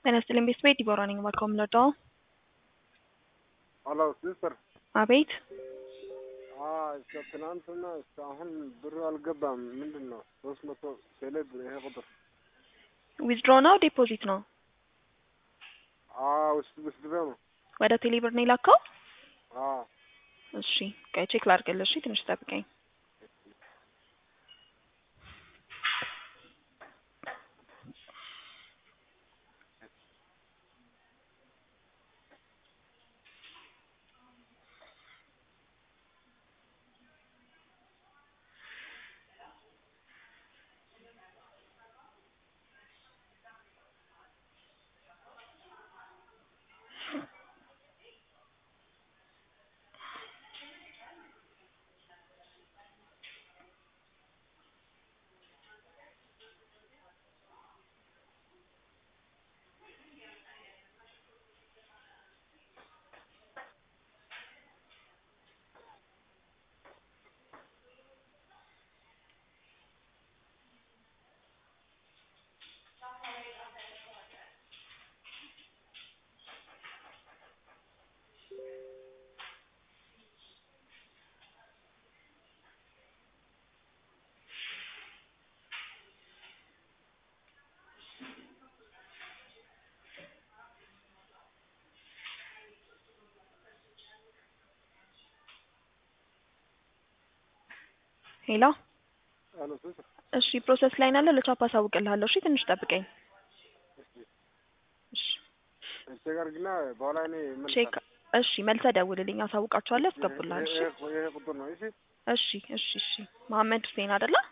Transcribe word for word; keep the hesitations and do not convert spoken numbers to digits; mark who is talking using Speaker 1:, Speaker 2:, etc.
Speaker 1: ጤና ይስጥልኝ ቤተሰቤ ዲቦራ ነኝ ባልከው ምለዳው
Speaker 2: አሎ ሲስተር
Speaker 1: አቤት
Speaker 2: አዎ እስከ ትናንትና እስካሁን ብሩ አልገባም ምንድነው ሶስት መቶ ሴሌብ ይሄ ቁጥር
Speaker 1: ዊዝድሮ ነው ዲፖዚት ነው
Speaker 2: አዎ ውስጥ ውስጥ ነው
Speaker 1: ወደ ቴሌብር ነው የላከው
Speaker 2: አዎ
Speaker 1: እሺ ቆይ ቼክ ላድርግልሽ ትንሽ ጠብቀኝ ሄሎ
Speaker 2: አሎ ሲስተር
Speaker 1: እሺ ፕሮሰስ ላይ ናለ ለቻፓ ሳውቅልሃለሁ እሺ ትንሽ ጠብቀኝ እሺ
Speaker 2: እሺ ጋር ግና በኋላ እኔ መልስ
Speaker 1: ቼክ እሺ መልሰ ደውልልኝ አሳውቃችኋለሁ አስገቡልሃል እሺ
Speaker 2: ይሄ ቁጥር ነው እሺ
Speaker 1: እሺ እሺ እሺ መሐመድ ሁሴን አይደለ